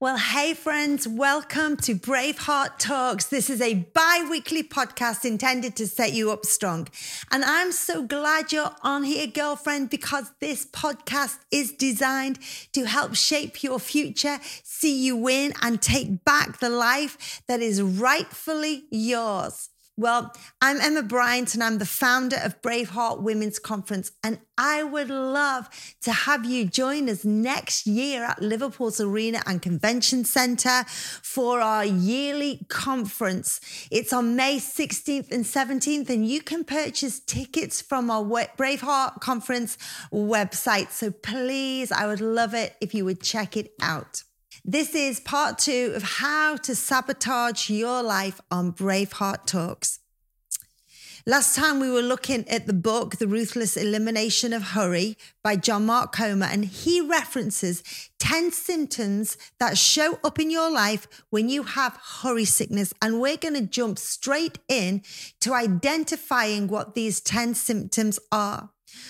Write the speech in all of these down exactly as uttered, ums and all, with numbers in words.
Well, hey friends, welcome to Braveheart Talks. This is a bi-weekly podcast intended to set you up strong. And I'm so glad you're on here, girlfriend, because this podcast is designed to help shape your future, see you win, and take back the life that is rightfully yours. Well, I'm Emma Bryant and I'm the founder of Braveheart Women's Conference, and I would love to have you join us next year at Liverpool's Arena and Convention Centre for our yearly conference. It's on May sixteenth and seventeenth, and you can purchase tickets from our Braveheart Conference website. So please, I would love it if you would check it out. This is part two of how to sabotage your life on Braveheart Talks. Last time we were looking at the book, The Ruthless Elimination of Hurry by John Mark Comer, and he references ten symptoms that show up in your life when you have hurry sickness. And we're going to jump straight in to identifying what these ten symptoms are.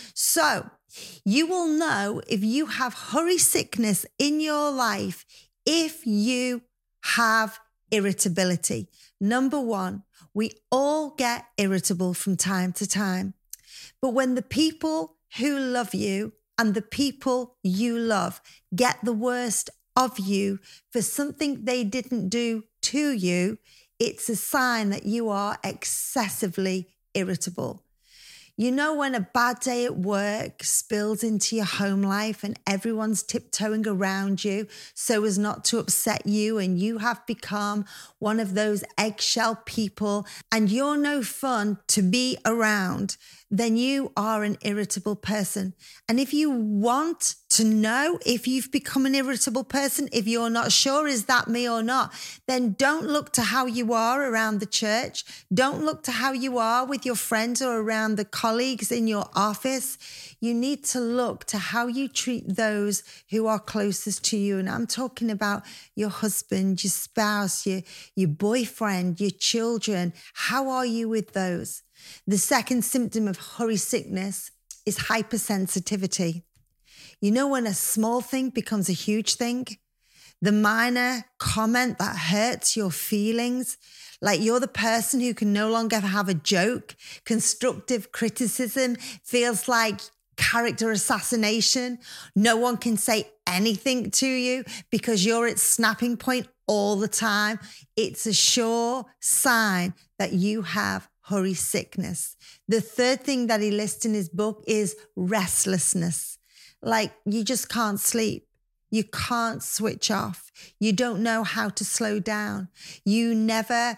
So you will know if you have hurry sickness in your life if you have irritability. Number one, we all get irritable from time to time. But when the people who love you and the people you love get the worst of you for something they didn't do to you, it's a sign that you are excessively irritable. You know when a bad day at work spills into your home life and everyone's tiptoeing around you so as not to upset you, and you have become one of those eggshell people and you're no fun to be around, then you are an irritable person. And if you want to know if you've become an irritable person, if you're not sure, is that me or not, then don't look to how you are around the church. Don't look to how you are with your friends or around the colleagues in your office. You need to look to how you treat those who are closest to you. And I'm talking about your husband, your spouse, your, your boyfriend, your children. How are you with those? The second symptom of hurry sickness is hypersensitivity. You know when a small thing becomes a huge thing? The minor comment that hurts your feelings, like you're the person who can no longer have a joke. Constructive criticism feels like character assassination. No one can say anything to you because you're at snapping point all the time. It's a sure sign that you have hurry sickness. The third thing that he lists in his book is restlessness. Like you just can't sleep. You can't switch off. You don't know how to slow down. You never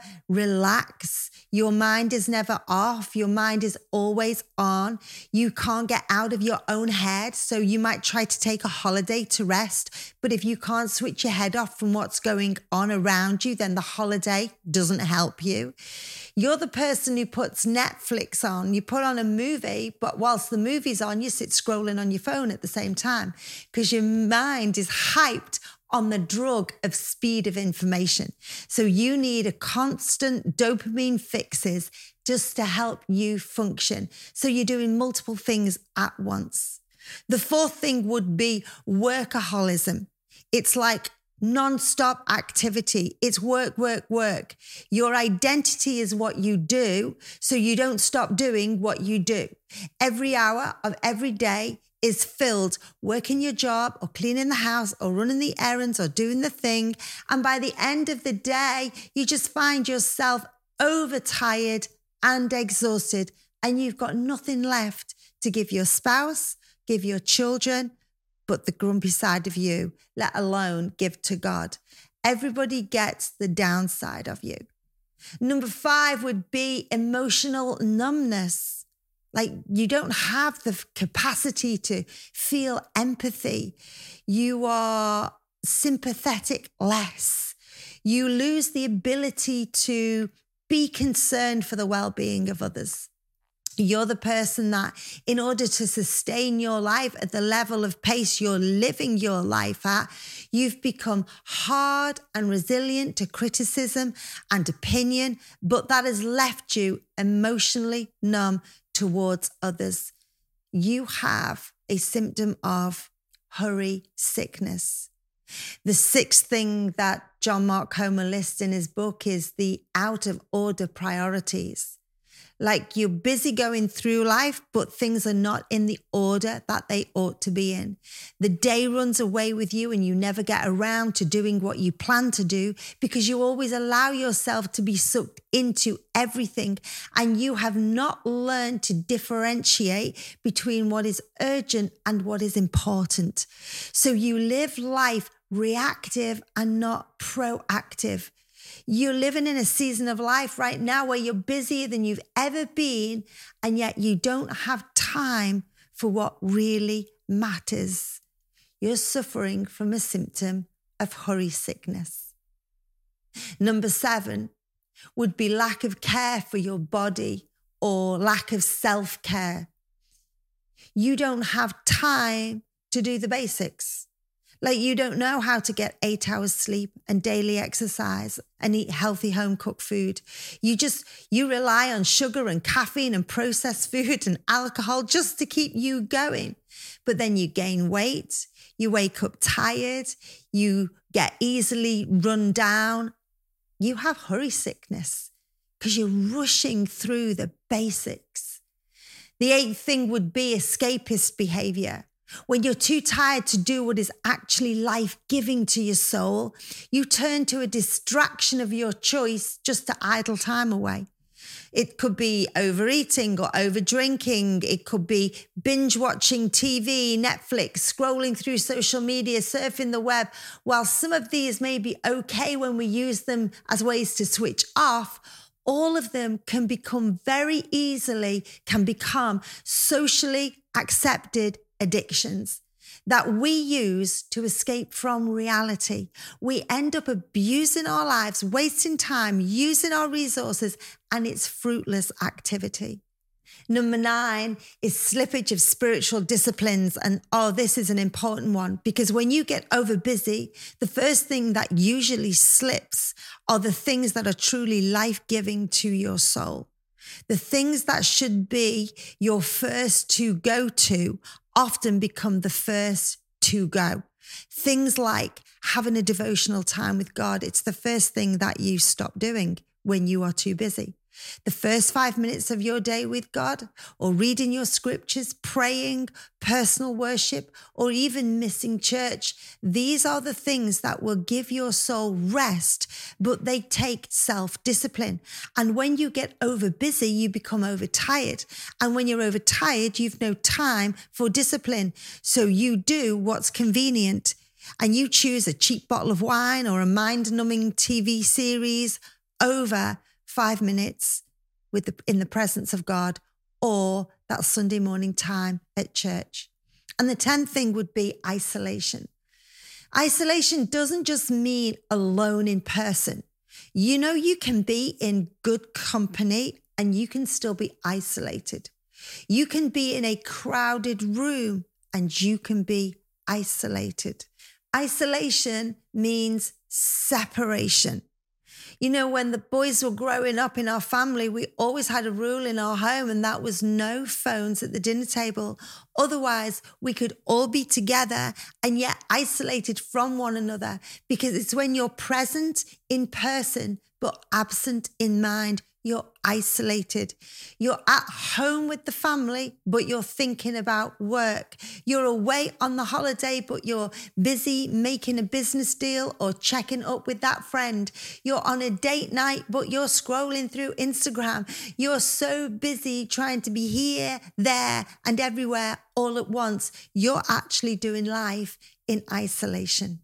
relax. Your mind is never off. Your mind is always on. You can't get out of your own head. So you might try to take a holiday to rest. But if you can't switch your head off from what's going on around you, then the holiday doesn't help you. You're the person who puts Netflix on. You put on a movie, but whilst the movie's on, you sit scrolling on your phone at the same time because your mind is hyped on the drug of speed of information. So you need a constant dopamine fixes just to help you function. So you're doing multiple things at once. The fourth thing would be workaholism. It's like non-stop activity. It's work, work, work. Your identity is what you do, so you don't stop doing what you do. Every hour of every day is filled working your job or cleaning the house or running the errands or doing the thing. And by the end of the day, you just find yourself overtired and exhausted, and you've got nothing left to give your spouse, give your children, but the grumpy side of you, let alone give to God. Everybody gets the downside of you. Number five would be emotional numbness. Like you don't have the capacity to feel empathy. You are sympathetic less. You lose the ability to be concerned for the well-being of others. You're the person that, in order to sustain your life at the level of pace you're living your life at, you've become hard and resilient to criticism and opinion, but that has left you emotionally numb towards others. You have a symptom of hurry sickness. The sixth thing that John Mark Comer lists in his book is the out of order priorities. Like you're busy going through life, but things are not in the order that they ought to be in. The day runs away with you and you never get around to doing what you plan to do because you always allow yourself to be sucked into everything and you have not learned to differentiate between what is urgent and what is important. So you live life reactive and not proactive. You're living in a season of life right now where you're busier than you've ever been, and yet you don't have time for what really matters. You're suffering from a symptom of hurry sickness. Number seven would be lack of care for your body or lack of self-care. You don't have time to do the basics. Like you don't know how to get eight hours sleep and daily exercise and eat healthy home cooked food. You just, you rely on sugar and caffeine and processed food and alcohol just to keep you going. But then you gain weight, you wake up tired, you get easily run down. You have hurry sickness because you're rushing through the basics. The eighth thing would be escapist behavior. When you're too tired to do what is actually life-giving to your soul, you turn to a distraction of your choice just to idle time away. It could be overeating or overdrinking. It could be binge watching T V, Netflix, scrolling through social media, surfing the web. While some of these may be okay when we use them as ways to switch off, all of them can become very easily, can become socially accepted addictions that we use to escape from reality. We end up abusing our lives, wasting time, using our resources, and it's fruitless activity. Number nine is slippage of spiritual disciplines. And oh, this is an important one because when you get over busy, the first thing that usually slips are the things that are truly life-giving to your soul. The things that should be your first to go to often become the first to go. Things like having a devotional time with God. It's the first thing that you stop doing when you are too busy. The first five minutes of your day with God, or reading your scriptures, praying, personal worship, or even missing church. These are the things that will give your soul rest, but they take self-discipline. And when you get over busy, you become overtired. And when you're overtired, you've no time for discipline. So you do what's convenient. And you choose a cheap bottle of wine or a mind-numbing T V series over five minutes with the, in the presence of God, or that Sunday morning time at church. And the tenth thing would be isolation. Isolation doesn't just mean alone in person. You know, you can be in good company and you can still be isolated. You can be in a crowded room and you can be isolated. Isolation means separation. You know, when the boys were growing up in our family, we always had a rule in our home, and that was no phones at the dinner table. Otherwise, we could all be together and yet isolated from one another, because it's when you're present in person but absent in mind, you're isolated. You're at home with the family, but you're thinking about work. You're away on the holiday, but you're busy making a business deal or checking up with that friend. You're on a date night, but you're scrolling through Instagram. You're so busy trying to be here, there, and everywhere all at once. You're actually doing life in isolation.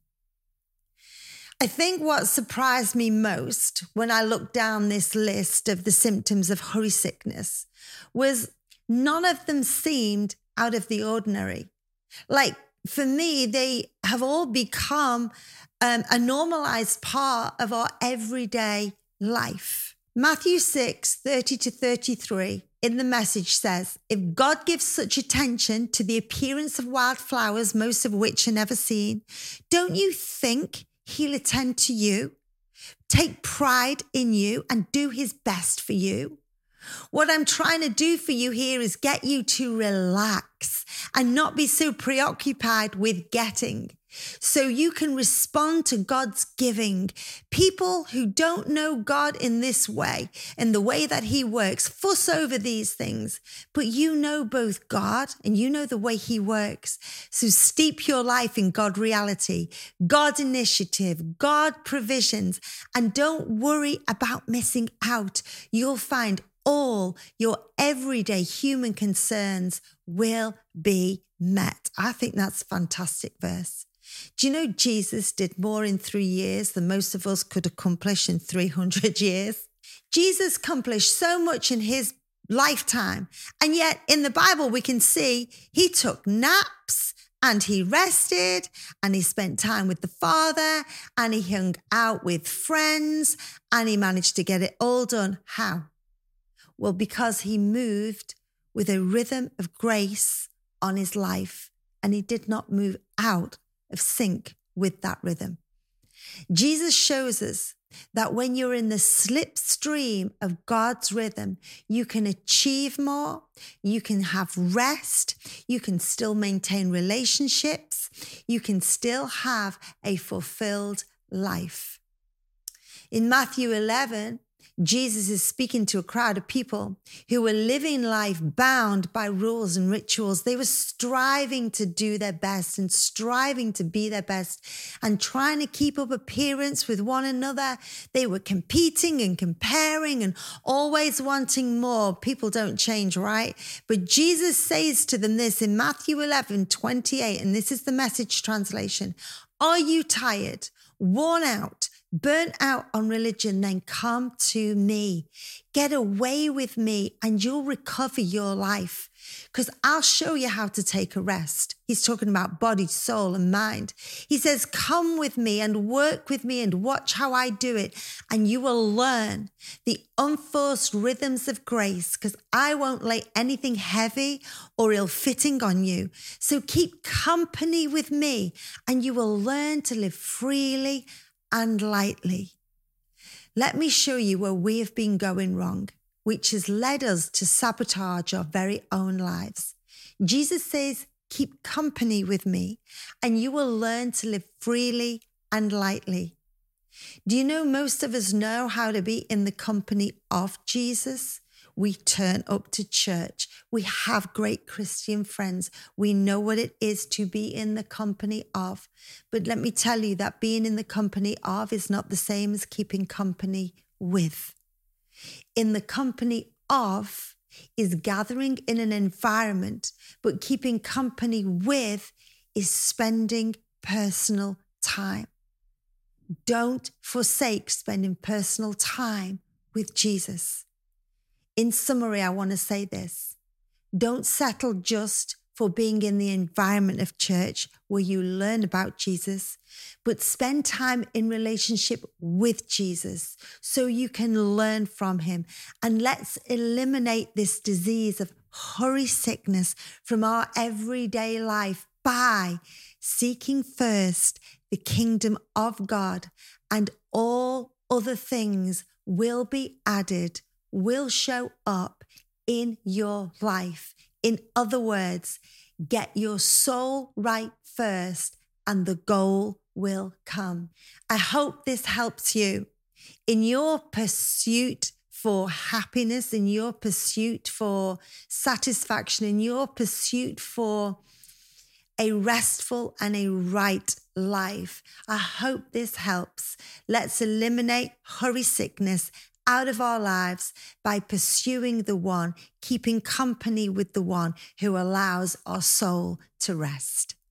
I think what surprised me most when I looked down this list of the symptoms of hurry sickness was none of them seemed out of the ordinary. Like, for me, they have all become um, a normalized part of our everyday life. Matthew six, thirty to thirty-three in the Message says, if God gives such attention to the appearance of wildflowers, most of which are never seen, don't you think He'll attend to you, take pride in you, and do his best for you? What I'm trying to do for you here is get you to relax and not be so preoccupied with getting, so you can respond to God's giving. People who don't know God in this way, in the way that he works, fuss over these things. But you know both God and you know the way he works. So steep your life in God reality, God initiative, God provisions, and don't worry about missing out. You'll find all your everyday human concerns will be met. I think that's a fantastic verse. Do you know Jesus did more in three years than most of us could accomplish in three hundred years? Jesus accomplished so much in his lifetime. And yet in the Bible, we can see he took naps and he rested and he spent time with the Father and he hung out with friends and he managed to get it all done. How? Well, because he moved with a rhythm of grace on his life and he did not move out of sync with that rhythm. Jesus shows us that when you're in the slipstream of God's rhythm, you can achieve more, you can have rest, you can still maintain relationships, you can still have a fulfilled life. In Matthew eleven, Jesus is speaking to a crowd of people who were living life bound by rules and rituals. They were striving to do their best and striving to be their best and trying to keep up appearance with one another. They were competing and comparing and always wanting more. People don't change, right? But Jesus says to them this in Matthew eleven twenty-eight, and this is the Message translation. Are you tired, worn out, burnt out on religion? Then come to me. Get away with me and you'll recover your life, because I'll show you how to take a rest. He's talking about body, soul, and mind. He says, come with me and work with me and watch how I do it. And you will learn the unforced rhythms of grace, because I won't lay anything heavy or ill-fitting on you. So keep company with me and you will learn to live freely and lightly. Let me show you where we have been going wrong, which has led us to sabotage our very own lives. Jesus says, keep company with me and you will learn to live freely and lightly. Do you know most of us know how to be in the company of Jesus? We turn up to church. We have great Christian friends. We know what it is to be in the company of. But let me tell you that being in the company of is not the same as keeping company with. In the company of is gathering in an environment, but keeping company with is spending personal time. Don't forsake spending personal time with Jesus. In summary, I want to say this. Don't settle just for being in the environment of church where you learn about Jesus, but spend time in relationship with Jesus so you can learn from him. And let's eliminate this disease of hurry sickness from our everyday life by seeking first the kingdom of God, and all other things will be added, will show up in your life. In other words, get your soul right first and the goal will come. I hope this helps you in your pursuit for happiness, in your pursuit for satisfaction, in your pursuit for a restful and a right life. I hope this helps. Let's eliminate hurry sickness out of our lives by pursuing the one, keeping company with the one who allows our soul to rest.